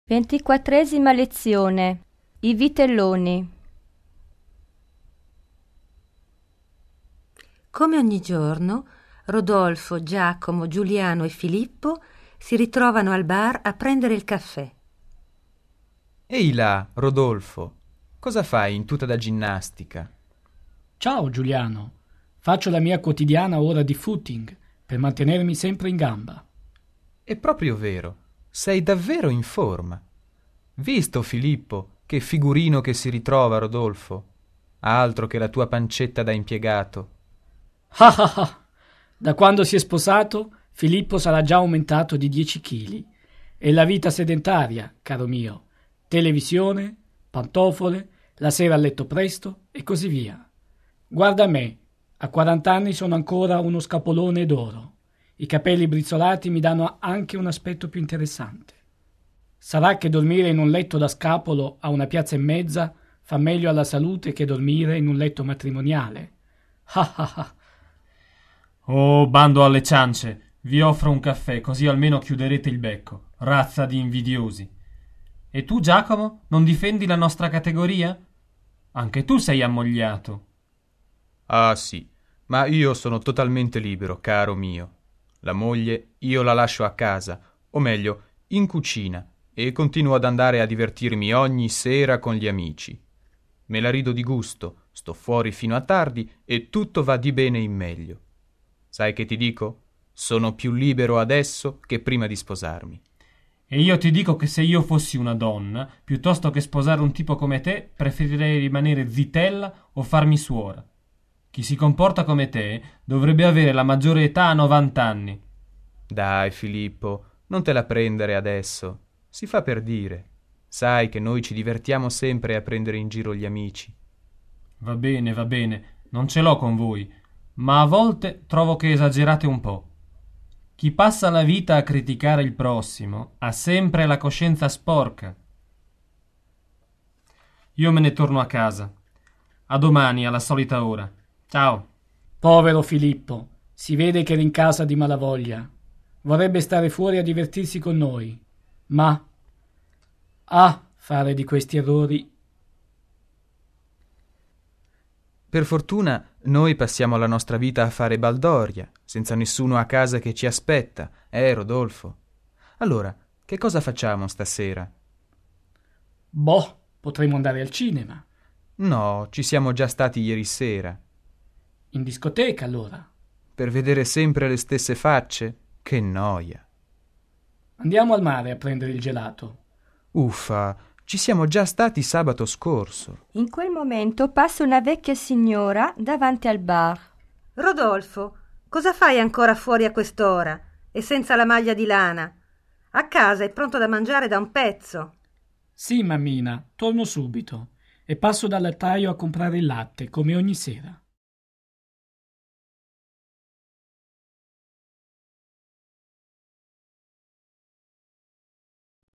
24ª lezione. I vitelloni. Come ogni giorno, Rodolfo, Giacomo, Giuliano e Filippo si ritrovano al bar a prendere il caffè. Ehi là, Rodolfo, cosa fai in tuta da ginnastica? Ciao Giuliano, faccio la mia quotidiana ora di footing per mantenermi sempre in gamba. È proprio vero, sei davvero in forma. Visto, Filippo, che figurino che si ritrova Rodolfo? Altro che la tua pancetta da impiegato. Ah ah ah! Da quando si è sposato, Filippo sarà già aumentato di 10 kg. E la vita sedentaria, caro mio. Televisione, pantofole, la sera a letto presto e così via. Guarda me, a 40 anni sono ancora uno scapolone d'oro. I capelli brizzolati mi danno anche un aspetto più interessante. Sarà che dormire in un letto da scapolo a 1,5 piazze fa meglio alla salute che dormire in un letto matrimoniale. Ah ah ah! Oh, bando alle ciance, vi offro un caffè così almeno chiuderete il becco, razza di invidiosi. E tu, Giacomo, non difendi la nostra categoria? Anche tu sei ammogliato. Ah sì, ma io sono totalmente libero, caro mio. La moglie io la lascio a casa, o meglio, in cucina, e continuo ad andare a divertirmi ogni sera con gli amici. Me la rido di gusto, sto fuori fino a tardi e tutto va di bene in meglio. Sai che ti dico? Sono più libero adesso che prima di sposarmi. E io ti dico che se io fossi una donna, piuttosto che sposare un tipo come te, preferirei rimanere zitella o farmi suora. Chi si comporta come te dovrebbe avere la maggiore età a 90 anni. Dai, Filippo, non te la prendere adesso. Si fa per dire. Sai che noi ci divertiamo sempre a prendere in giro gli amici. Va bene, non ce l'ho con voi, ma a volte trovo che esagerate un po'. Chi passa la vita a criticare il prossimo ha sempre la coscienza sporca. Io me ne torno a casa. A domani alla solita ora. Ciao. Povero Filippo, si vede che era in casa di malavoglia. Vorrebbe stare fuori a divertirsi con noi, ma fare di questi errori. Per fortuna noi passiamo la nostra vita a fare baldoria, senza nessuno a casa che ci aspetta, Rodolfo? Allora, che cosa facciamo stasera? Potremmo andare al cinema. No, ci siamo già stati ieri sera. In discoteca, allora. Per vedere sempre le stesse facce? Che noia. Andiamo al mare a prendere il gelato. Uffa, ci siamo già stati sabato scorso. In quel momento passa una vecchia signora davanti al bar. Rodolfo, cosa fai ancora fuori a quest'ora e senza la maglia di lana? A casa è pronto da mangiare da un pezzo. Sì, mammina, torno subito e passo dal lattaio a comprare il latte come ogni sera.